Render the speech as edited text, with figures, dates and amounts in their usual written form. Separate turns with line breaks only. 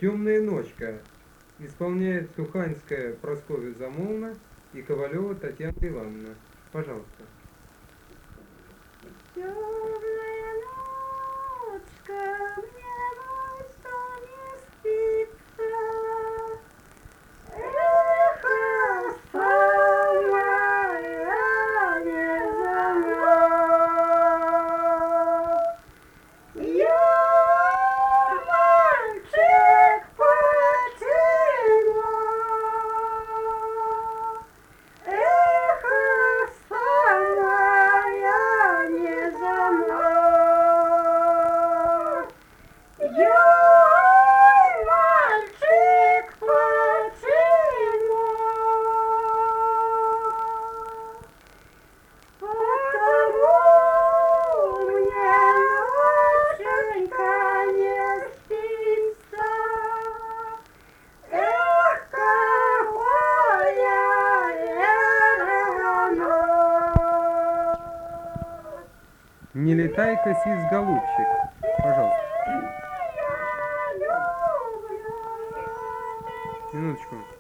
«Темная ночка» исполняет Суханская Прасковья Замолна и Ковалева Татьяна Ивановна. Пожалуйста.
Темная ночка, мне что не спится. Эхо самое не замолк. Я мальчик почему? Эхо самое не замолк. Я мальчик почему? Потому мне ноченька не спится. Эх, какое оно!
«Не летай, косись, голубчик». Пожалуйста.
Я люблю.
Минуточку.